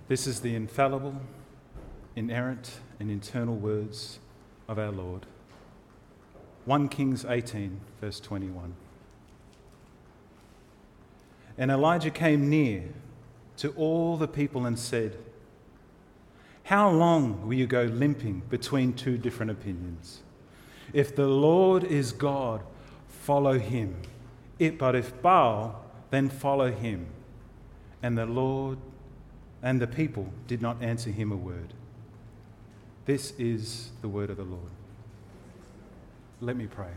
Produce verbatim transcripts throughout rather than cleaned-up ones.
This is the infallible, inerrant, and eternal words of our Lord. First Kings eighteen, verse twenty-one. And Elijah came near to all the people and said, "How long will you go limping between two different opinions? If the Lord is God, follow him. It, but if Baal, then follow him." And the Lord and the people did not answer him a word. This is the word of the Lord. Let me pray.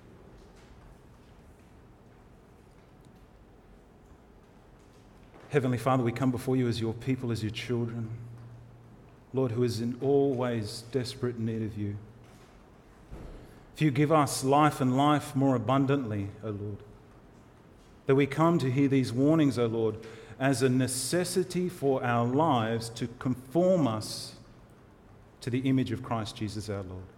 Heavenly Father, we come before you as your people, as your children. Lord, who is in all ways desperate need of you. If you give us life and life more abundantly, O Lord, that we come to hear these warnings, O Lord, as a necessity for our lives to conform us to the image of Christ Jesus our Lord.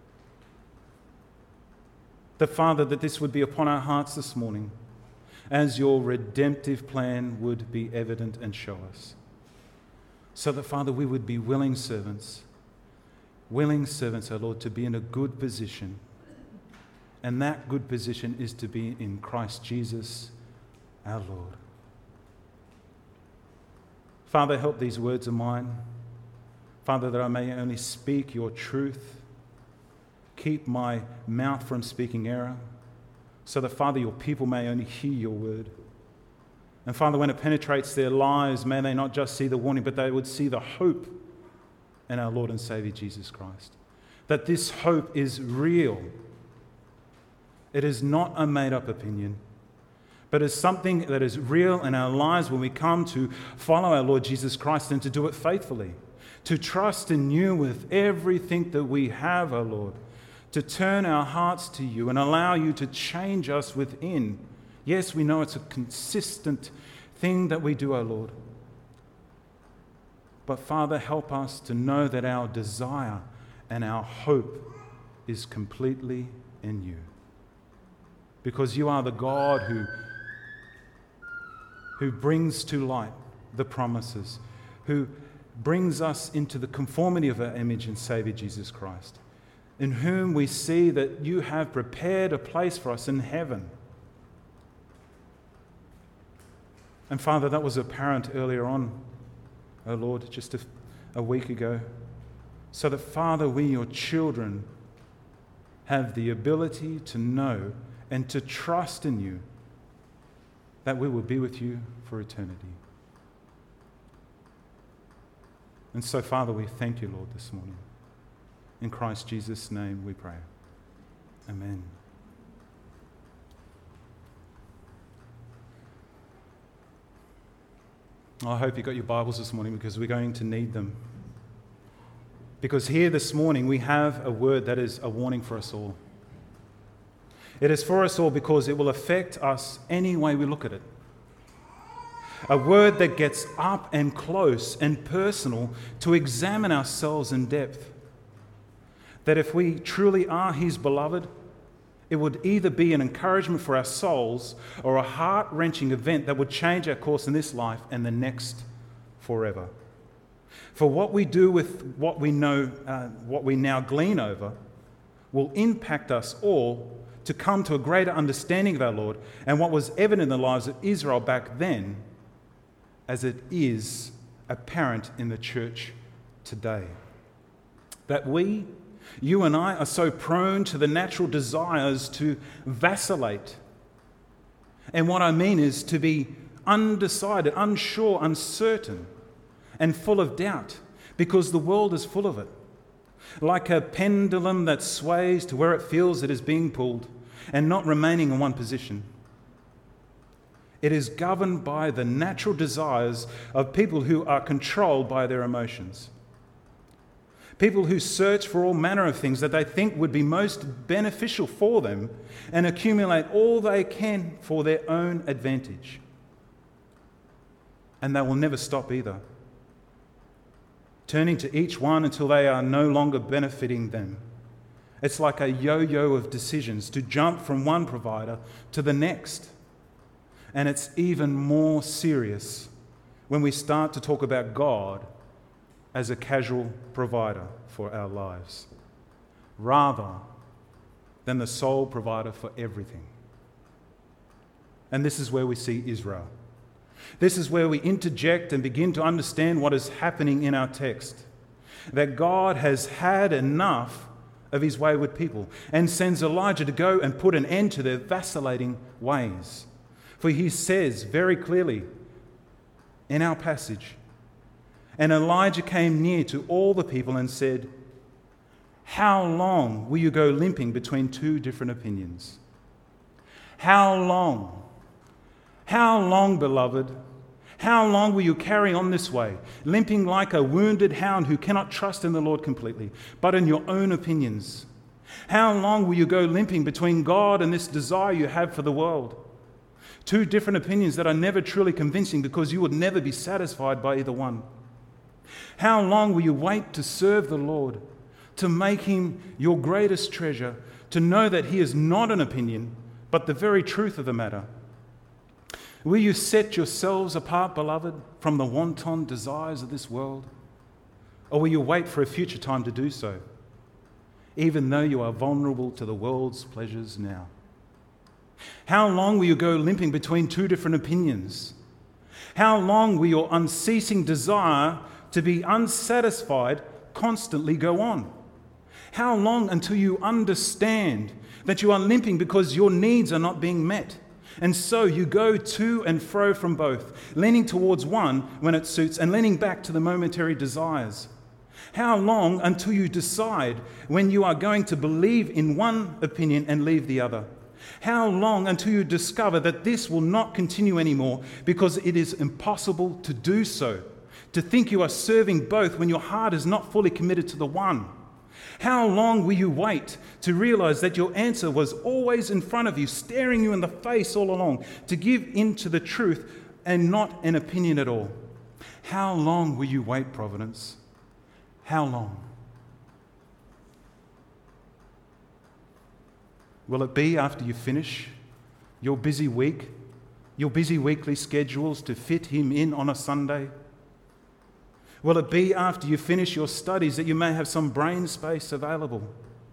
The Father, that this would be upon our hearts this morning, as your redemptive plan would be evident and show us. So that, Father, we would be willing servants, willing servants, O Lord, to be in a good position. And that good position is to be in Christ Jesus our Lord. Father, help these words of mine. Father, that I may only speak your truth. Keep my mouth from speaking error, so that, Father, your people may only hear your word. And Father, when it penetrates their lives, may they not just see the warning, but they would see the hope in our Lord and Saviour Jesus Christ. That this hope is real. It is not a made-up opinion, but is something that is real in our lives when we come to follow our Lord Jesus Christ and to do it faithfully, to trust in you with everything that we have, O Lord, to turn our hearts to you and allow you to change us within. Yes, we know it's a consistent thing that we do, O Lord. But Father, help us to know that our desire and our hope is completely in you. Because you are the God who, who brings to light the promises, who brings us into the conformity of our image and Saviour Jesus Christ, in whom we see that you have prepared a place for us in heaven. And Father, that was apparent earlier on, O Lord, just a, a week ago. So that, Father, we, your children, have the ability to know and to trust in you that we will be with you for eternity. And so, Father, we thank you, Lord, this morning. In Christ Jesus' name we pray. Amen. I hope you got your Bibles this morning, because we're going to need them. Because here this morning we have a word that is a warning for us all. It is for us all because it will affect us any way we look at it. A word that gets up and close and personal to examine ourselves in depth. That if we truly are his beloved, it would either be an encouragement for our souls or a heart-wrenching event that would change our course in this life and the next forever. For what we do with what we know, uh, what we now glean over, will impact us all to come to a greater understanding of our Lord and what was evident in the lives of Israel back then, as it is apparent in the church today. That we, you and I, are so prone to the natural desires to vacillate. And what I mean is to be undecided, unsure, uncertain, and full of doubt, because the world is full of it. Like a pendulum that sways to where it feels it is being pulled and not remaining in one position. It is governed by the natural desires of people who are controlled by their emotions. People who search for all manner of things that they think would be most beneficial for them and accumulate all they can for their own advantage. And they will never stop either, turning to each one until they are no longer benefiting them. It's like a yo-yo of decisions to jump from one provider to the next. And it's even more serious when we start to talk about God as a casual provider for our lives, rather than the sole provider for everything. And this is where we see Israel. This is where we interject and begin to understand what is happening in our text. That God has had enough of his wayward people and sends Elijah to go and put an end to their vacillating ways. For he says very clearly in our passage, "And Elijah came near to all the people and said, 'How long will you go limping between two different opinions? How long? How long, beloved? How long will you carry on this way, limping like a wounded hound who cannot trust in the Lord completely, but in your own opinions? How long will you go limping between God and this desire you have for the world? Two different opinions that are never truly convincing because you would never be satisfied by either one. How long will you wait to serve the Lord, to make him your greatest treasure, to know that he is not an opinion, but the very truth of the matter? Will you set yourselves apart, beloved, from the wanton desires of this world? Or will you wait for a future time to do so, even though you are vulnerable to the world's pleasures now? How long will you go limping between two different opinions? How long will your unceasing desire to be unsatisfied constantly go on? How long until you understand that you are limping because your needs are not being met? And so you go to and fro from both, leaning towards one when it suits and leaning back to the momentary desires. How long until you decide when you are going to believe in one opinion and leave the other? How long until you discover that this will not continue anymore because it is impossible to do so, to think you are serving both when your heart is not fully committed to the one? How long will you wait to realize that your answer was always in front of you, staring you in the face all along, to give in to the truth and not an opinion at all? How long will you wait, Providence? How long? Will it be after you finish your busy week, your busy weekly schedules to fit him in on a Sunday? Will it be after you finish your studies that you may have some brain space available?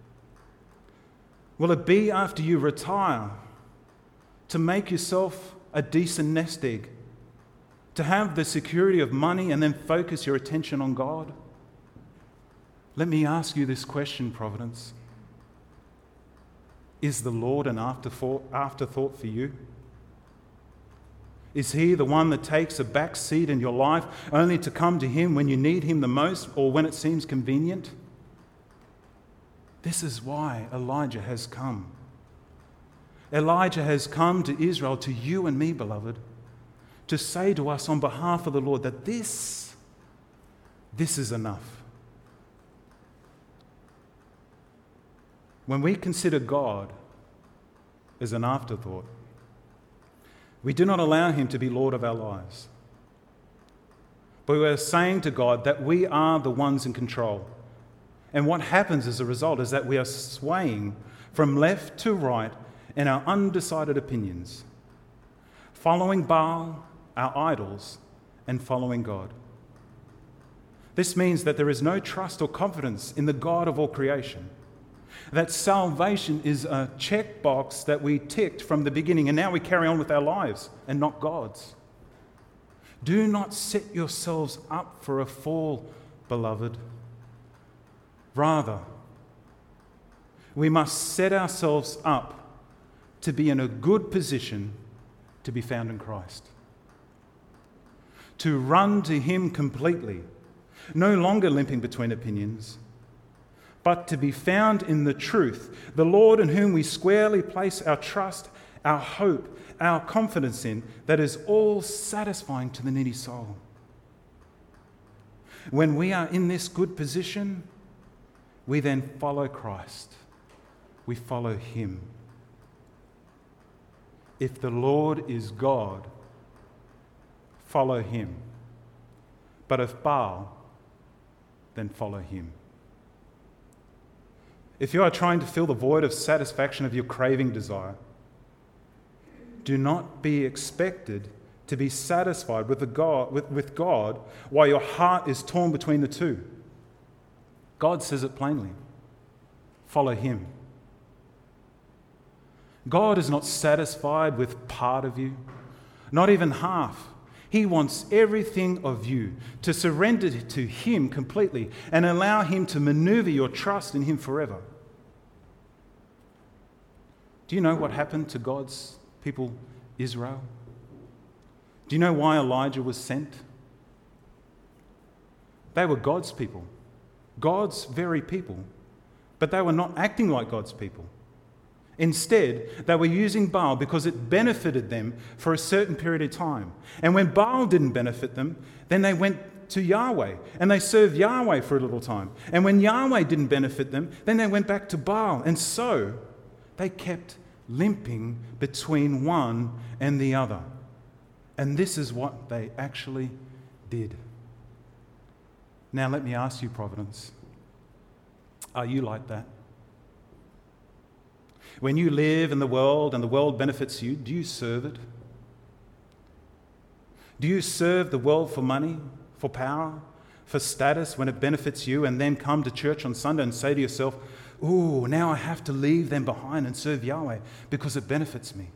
Will it be after you retire to make yourself a decent nest egg, to have the security of money and then focus your attention on God? Let me ask you this question, Providence. Is the Lord an afterthought, afterthought for you? Is he the one that takes a back seat in your life only to come to him when you need him the most or when it seems convenient? This is why Elijah has come. Elijah has come to Israel, to you and me, beloved, to say to us on behalf of the Lord that this, this is enough. When we consider God as an afterthought, we do not allow him to be Lord of our lives. But we are saying to God that we are the ones in control. And what happens as a result is that we are swaying from left to right in our undecided opinions, following Baal, our idols, and following God. This means that there is no trust or confidence in the God of all creation. That salvation is a checkbox that we ticked from the beginning, and now we carry on with our lives and not God's. Do not set yourselves up for a fall, beloved. Rather, we must set ourselves up to be in a good position to be found in Christ. To run to him completely, no longer limping between opinions, but to be found in the truth, the Lord in whom we squarely place our trust, our hope, our confidence in, that is all satisfying to the needy soul. When we are in this good position, we then follow Christ. We follow him. If the Lord is God, follow him. But if Baal, then follow him. If you are trying to fill the void of satisfaction of your craving desire, do not be expected to be satisfied with, the God, with, with God while your heart is torn between the two. God says it plainly. Follow him. God is not satisfied with part of you, not even half. He wants everything of you to surrender to him completely and allow him to maneuver your trust in him forever. Do you know what happened to God's people, Israel? Do you know why Elijah was sent? They were God's people, God's very people, but they were not acting like God's people. Instead, they were using Baal because it benefited them for a certain period of time. And when Baal didn't benefit them, then they went to Yahweh and they served Yahweh for a little time. And when Yahweh didn't benefit them, then they went back to Baal. And so they kept limping between one and the other. And this is what they actually did. Now let me ask you, Providence, are you like that? When you live in the world and the world benefits you, do you serve it? Do you serve the world for money, for power, for status when it benefits you, and then come to church on Sunday and say to yourself, ooh, now I have to leave them behind and serve Yahweh because it benefits me?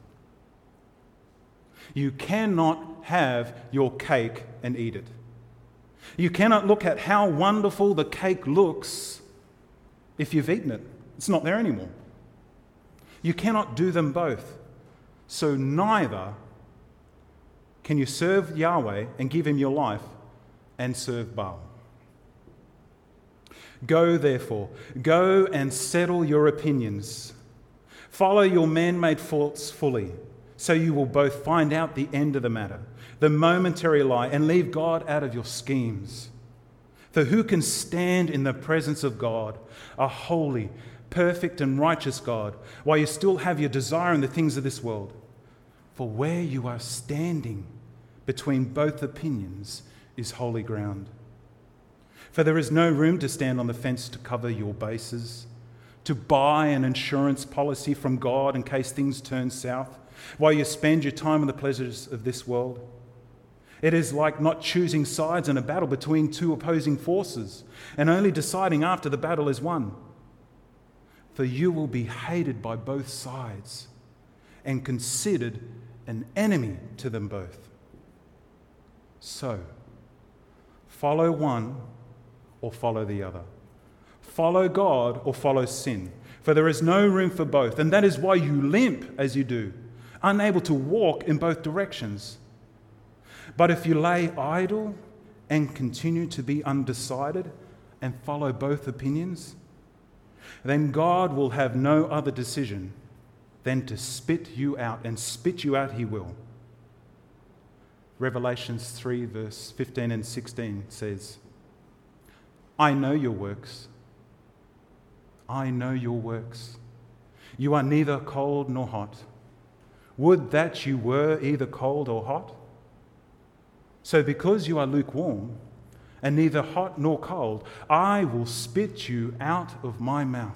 You cannot have your cake and eat it. You cannot look at how wonderful the cake looks if you've eaten it. It's not there anymore. You cannot do them both. So neither can you serve Yahweh and give him your life and serve Baal. Go, therefore, go and settle your opinions. Follow your man-made faults fully, so you will both find out the end of the matter, the momentary lie, and leave God out of your schemes. For who can stand in the presence of God, a holy, perfect and righteous God, while you still have your desire in the things of this world? For where you are standing between both opinions is holy ground. For there is no room to stand on the fence to cover your bases, to buy an insurance policy from God in case things turn south, while you spend your time on the pleasures of this world. It is like not choosing sides in a battle between two opposing forces and only deciding after the battle is won. For you will be hated by both sides and considered an enemy to them both. So, follow one or follow the other. Follow God or follow sin. For there is no room for both, and that is why you limp as you do, unable to walk in both directions. But if you lay idle and continue to be undecided and follow both opinions, then God will have no other decision than to spit you out, and spit you out he will. Revelations three, verse fifteen and sixteen says, I know your works. I know your works. You are neither cold nor hot. Would that you were either cold or hot. So because you are lukewarm and neither hot nor cold, I will spit you out of my mouth.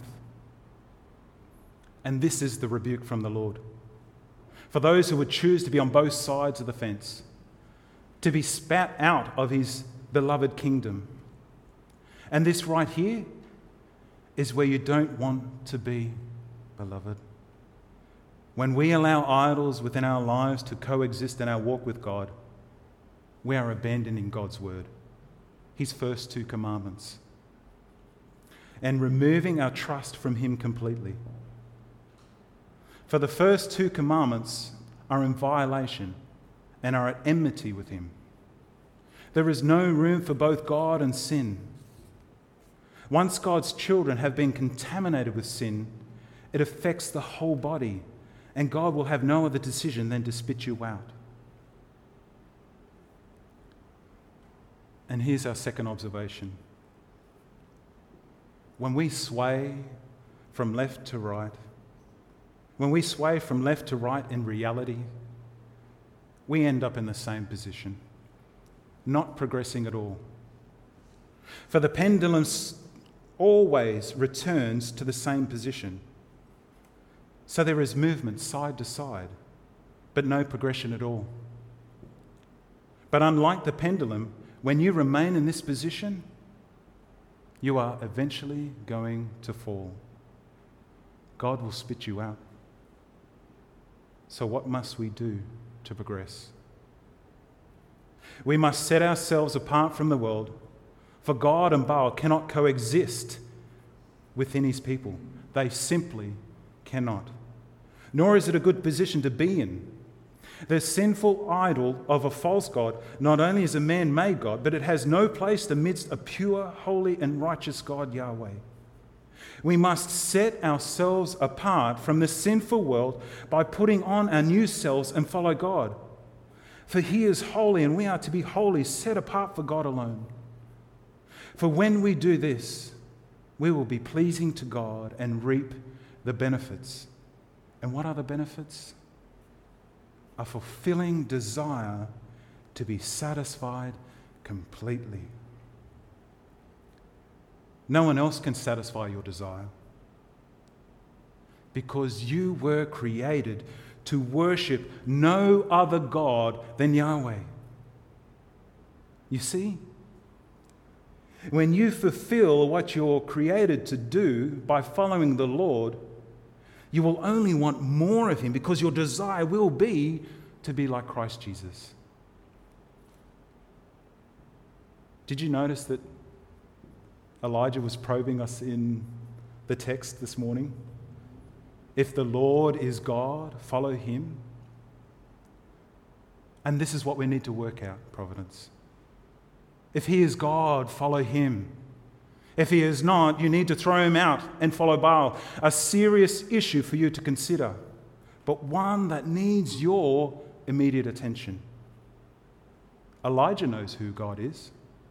And this is the rebuke from the Lord. For those who would choose to be on both sides of the fence, to be spat out of his beloved kingdom. And this right here is where you don't want to be, beloved. When we allow idols within our lives to coexist in our walk with God, we are abandoning God's word, his first two commandments, and removing our trust from him completely. For the first two commandments are in violation and are at enmity with him. There is no room for both God and sin. Once God's children have been contaminated with sin, it affects the whole body, and God will have no other decision than to spit you out. And here's our second observation. When we sway from left to right, when we sway from left to right in reality, we end up in the same position, not progressing at all. For the pendulum always returns to the same position. So there is movement side to side, but no progression at all. But unlike the pendulum, when you remain in this position, you are eventually going to fall. God will spit you out. So what must we do to progress? We must set ourselves apart from the world, for God and Baal cannot coexist within his people. They simply cannot. Nor is it a good position to be in. The sinful idol of a false god not only is a man-made God, but it has no place amidst a pure, holy, and righteous God, Yahweh. We must set ourselves apart from the sinful world by putting on our new selves and follow God. For he is holy, and we are to be holy, set apart for God alone. For when we do this, we will be pleasing to God and reap the benefits. And what are the benefits? A fulfilling desire to be satisfied completely. No one else can satisfy your desire, because you were created to worship no other God than Yahweh. You see, when you fulfill what you're created to do by following the Lord, you will only want more of him, because your desire will be to be like Christ Jesus. Did you notice that Elijah was probing us in the text this morning? If the Lord is God, follow him. And this is what we need to work out, Providence. If he is God, follow him. If he is not, you need to throw him out and follow Baal. A serious issue for you to consider, but one that needs your immediate attention. Elijah knows who God is.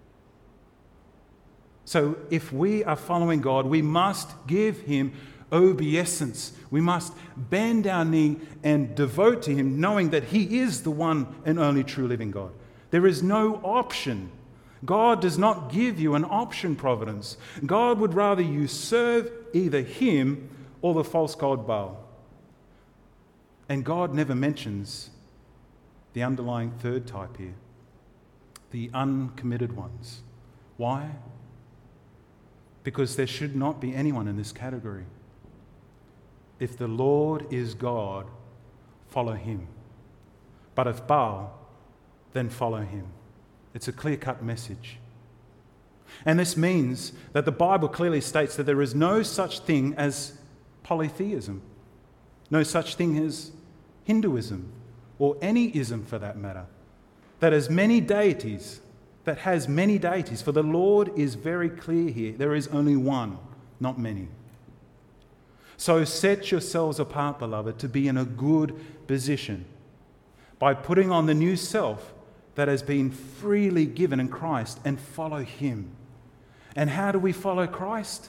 So if we are following God, we must give him obeisance. We must bend our knee and devote to him, knowing that he is the one and only true living God. There is no option. God does not give you an option, Providence. God would rather you serve either him or the false god Baal. And God never mentions the underlying third type here, the uncommitted ones. Why? Because there should not be anyone in this category. If the Lord is God, follow him. But if Baal, then follow him. It's a clear-cut message. And this means that the Bible clearly states that there is no such thing as polytheism, no such thing as Hinduism, or any ism for that matter, that has many deities, that has many deities. For the Lord is very clear here. There is only one, not many. So set yourselves apart, beloved, to be in a good position by putting on the new self that has been freely given in Christ, and follow him. And how do we follow Christ?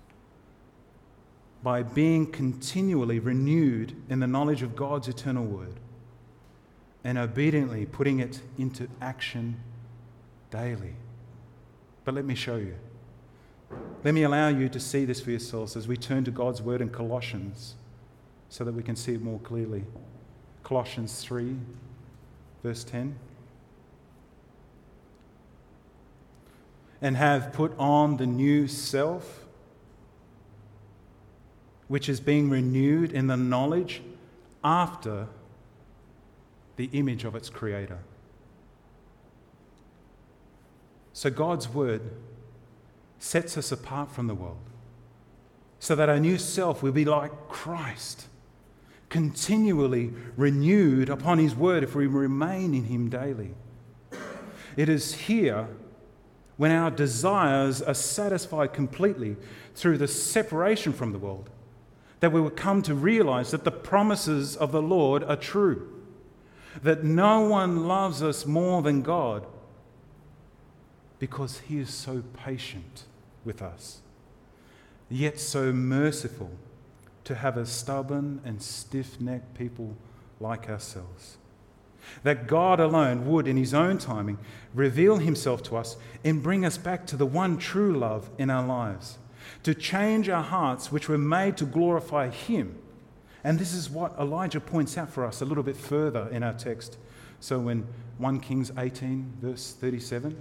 By being continually renewed in the knowledge of God's eternal word and obediently putting it into action daily. But let me show you. Let me allow you to see this for yourselves as we turn to God's word in Colossians so that we can see it more clearly. Colossians three, verse ten. And have put on the new self, which is being renewed in the knowledge after the image of its creator. So God's word sets us apart from the world so that our new self will be like Christ, continually renewed upon his word if we remain in him daily. It is here when our desires are satisfied completely through the separation from the world, that we will come to realize that the promises of the Lord are true, that no one loves us more than God, because he is so patient with us, yet so merciful to have a stubborn and stiff-necked people like ourselves. That God alone would, in his own timing, reveal himself to us and bring us back to the one true love in our lives, to change our hearts which were made to glorify him. And this is what Elijah points out for us a little bit further in our text. So in First Kings eighteen, verse thirty-seven,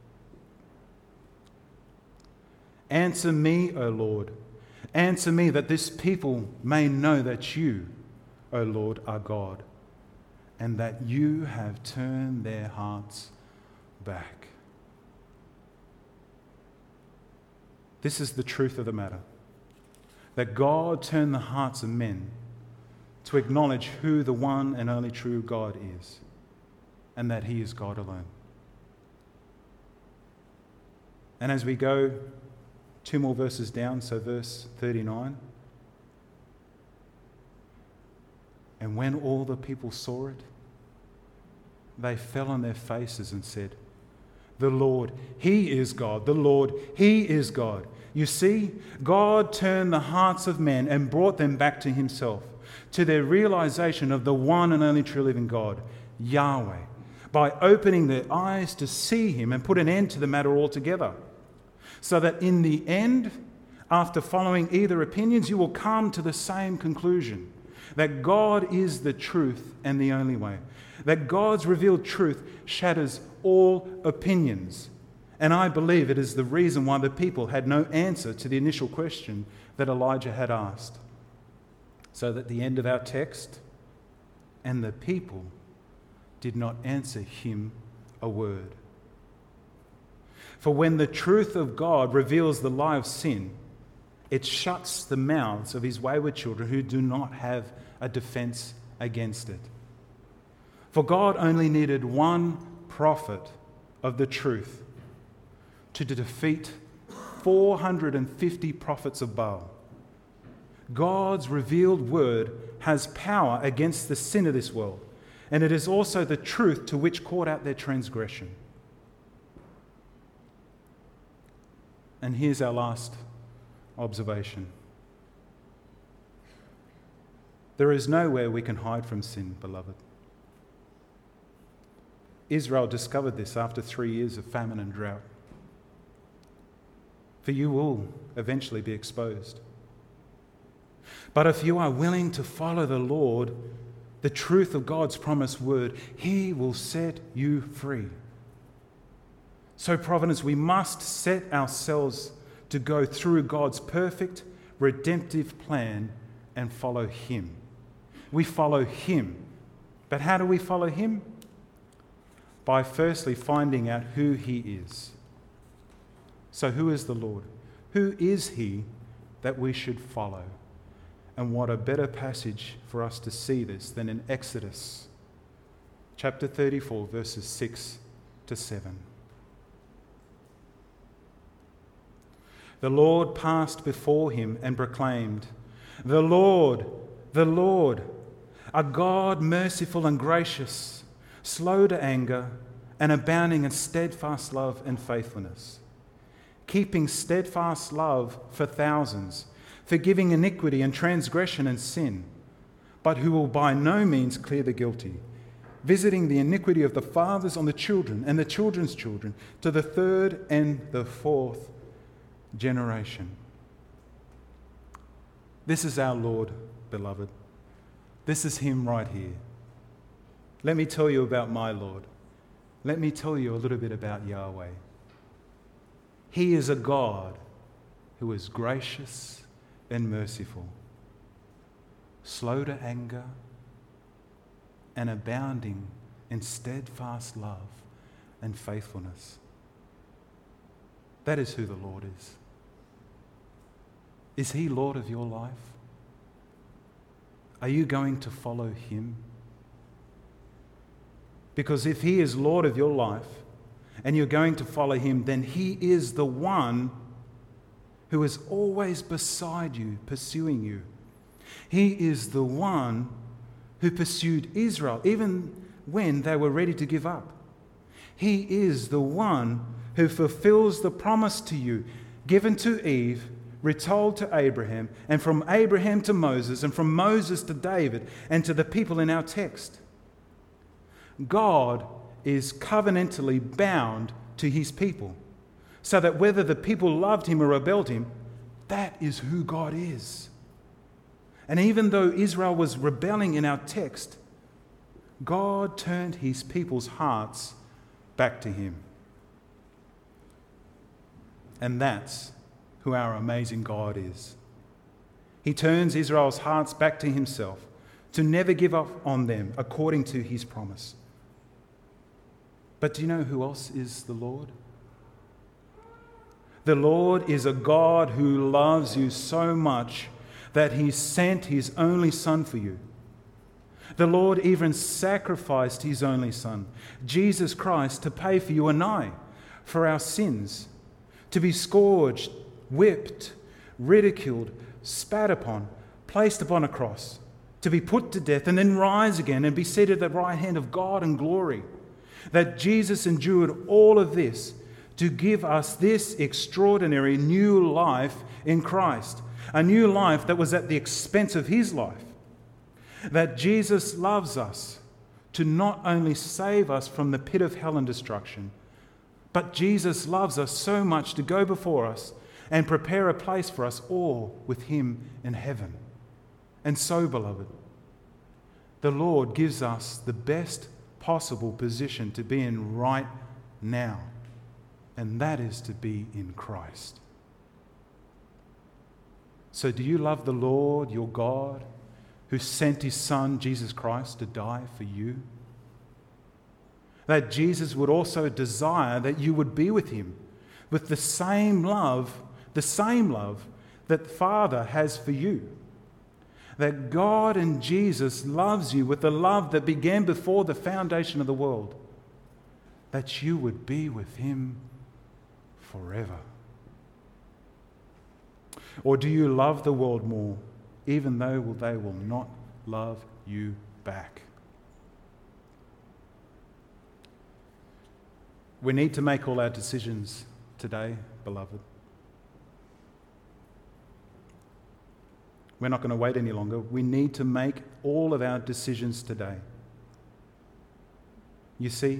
answer me, O Lord, answer me, that this people may know that you, O Lord, are God, and that you have turned their hearts back. This is the truth of the matter, that God turned the hearts of men to acknowledge who the one and only true God is, and that he is God alone. And as we go two more verses down, so verse thirty-nine, and when all the people saw it, they fell on their faces and said, the Lord, he is God. The Lord, he is God. You see, God turned the hearts of men and brought them back to himself, to their realization of the one and only true living God, Yahweh, by opening their eyes to see him and put an end to the matter altogether. So that in the end, after following either opinions, you will come to the same conclusion, that God is the truth and the only way. That God's revealed truth shatters all opinions. And I believe it is the reason why the people had no answer to the initial question that Elijah had asked. So that the end of our text, and the people did not answer him a word. For when the truth of God reveals the lie of sin, it shuts the mouths of his wayward children who do not have a defense against it. For God only needed one prophet of the truth to defeat four hundred fifty prophets of Baal. God's revealed word has power against the sin of this world, and it is also the truth to which caught out their transgression. And here's our last observation. There is nowhere we can hide from sin, beloved. Israel discovered this after three years of famine and drought. For you will eventually be exposed. But if you are willing to follow the Lord, the truth of God's promised word, he will set you free. So, Providence, we must set ourselves to go through God's perfect, redemptive plan and follow him. We follow him. But how do we follow him? By firstly finding out who he is. So who is the Lord? Who is he that we should follow? And what a better passage for us to see this than in Exodus chapter thirty-four, verses six to seven. The Lord passed before him and proclaimed, "The Lord, the Lord, a God merciful and gracious, slow to anger, and abounding in steadfast love and faithfulness, keeping steadfast love for thousands, forgiving iniquity and transgression and sin, but who will by no means clear the guilty, visiting the iniquity of the fathers on the children and the children's children to the third and the fourth generation." This is our Lord, beloved. This is him right here. Let me tell you about my Lord. Let me tell you a little bit about Yahweh. He is a God who is gracious and merciful, slow to anger, and abounding in steadfast love and faithfulness. That is who the Lord is. Is he Lord of your life? Are you going to follow him? Because if he is Lord of your life and you're going to follow him, then he is the one who is always beside you, pursuing you. He is the one who pursued Israel even when they were ready to give up. He is the one who fulfills the promise to you given to Eve, retold to Abraham, and from Abraham to Moses, and from Moses to David, and to the people in our text. God is covenantally bound to his people, so that whether the people loved him or rebelled him, that is who God is. And even though Israel was rebelling in our text, God turned his people's hearts back to him. And that's who our amazing God is. He turns Israel's hearts back to himself, to never give up on them according to his promise. But do you know who else is the Lord? The Lord is a God who loves you so much that he sent his only Son for you. The Lord even sacrificed his only Son, Jesus Christ, to pay for you and I, for our sins, to be scourged, whipped, ridiculed, spat upon, placed upon a cross, to be put to death and then rise again and be seated at the right hand of God in glory. That Jesus endured all of this to give us this extraordinary new life in Christ, a new life that was at the expense of his life. That Jesus loves us to not only save us from the pit of hell and destruction, but Jesus loves us so much to go before us and prepare a place for us all with him in heaven. And so, beloved, the Lord gives us the best possible position to be in right now, and that is to be in Christ. So do you love the Lord, your God, who sent his Son, Jesus Christ, to die for you? That Jesus would also desire that you would be with him with the same love, the same love that the Father has for you. That God and Jesus loves you with the love that began before the foundation of the world. That you would be with him forever. Or do you love the world more, even though they will not love you back? We need to make all our decisions today, beloved. We're not going to wait any longer. We need to make all of our decisions today. You see,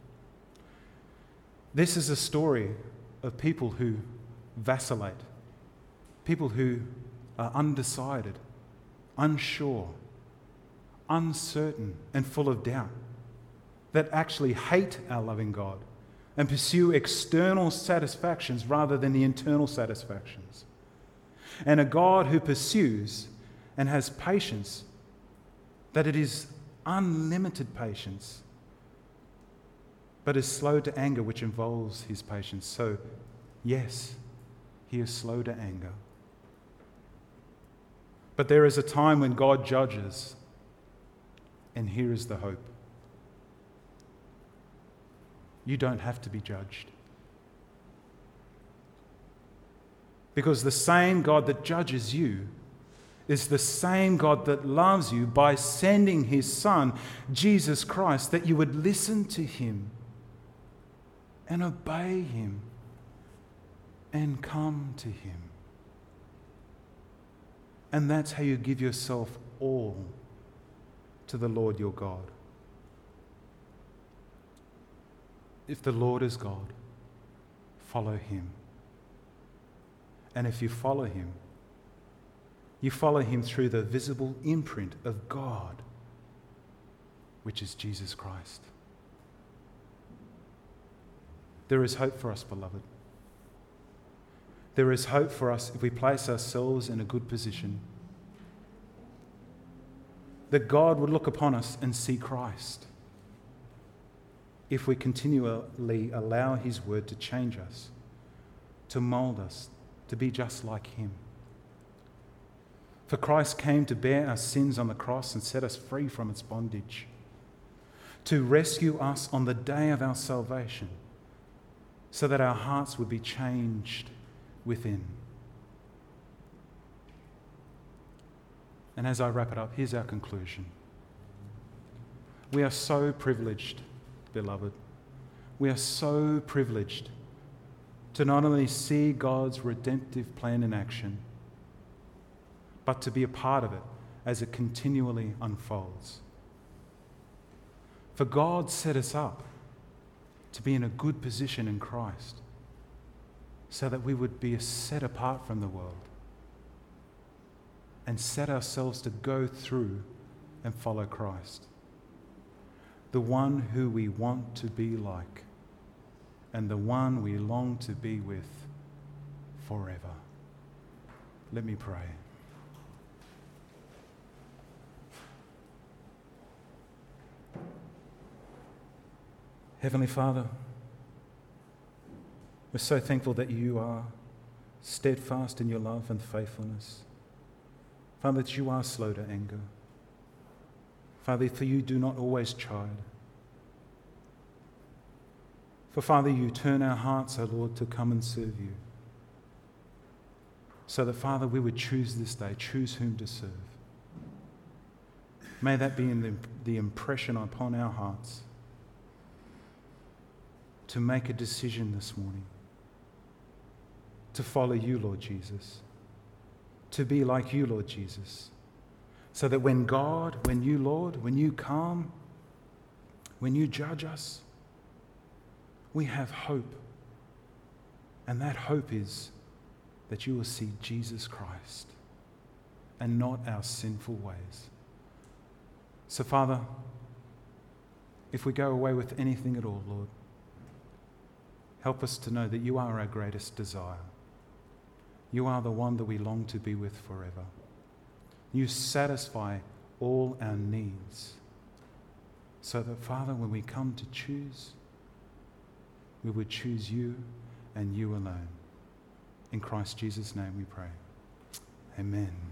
this is a story of people who vacillate, people who are undecided, unsure, uncertain, and full of doubt, that actually hate our loving God and pursue external satisfactions rather than the internal satisfactions. And a God who pursues and has patience, that it is unlimited patience, but is slow to anger, which involves his patience. So, yes, he is slow to anger. But there is a time when God judges, and here is the hope. You don't have to be judged. Because the same God that judges you is the same God that loves you by sending his Son, Jesus Christ, that you would listen to him and obey him and come to him. And that's how you give yourself all to the Lord your God. If the Lord is God, follow him. And if you follow him, you follow him through the visible imprint of God, which is Jesus Christ. There is hope for us, beloved. There is hope for us if we place ourselves in a good position. That God would look upon us and see Christ if we continually allow his word to change us, to mold us, to be just like him. For Christ came to bear our sins on the cross and set us free from its bondage, to rescue us on the day of our salvation, so that our hearts would be changed within. And as I wrap it up, here's our conclusion. We are so privileged, beloved. We are so privileged to not only see God's redemptive plan in action, but to be a part of it as it continually unfolds. For God set us up to be in a good position in Christ, so that we would be set apart from the world and set ourselves to go through and follow Christ. the one who we want to be like, and the one we long to be with forever. Let me pray. Heavenly Father, we're so thankful that you are steadfast in your love and faithfulness. Father, that you are slow to anger. Father, for you do not always chide. For Father, you turn our hearts, O Lord, to come and serve you. So that, Father, we would choose this day, choose whom to serve. May that be in the, the impression upon our hearts to make a decision this morning to follow you, Lord Jesus, to be like you, Lord Jesus, so that when God, when you, Lord, when you come, when you judge us, we have hope. And that hope is that you will see Jesus Christ and not our sinful ways. So, Father, if we go away with anything at all, Lord, help us to know that you are our greatest desire. You are the one that we long to be with forever. You satisfy all our needs. So that, Father, when we come to choose, we would choose you and you alone. In Christ Jesus' name we pray. Amen.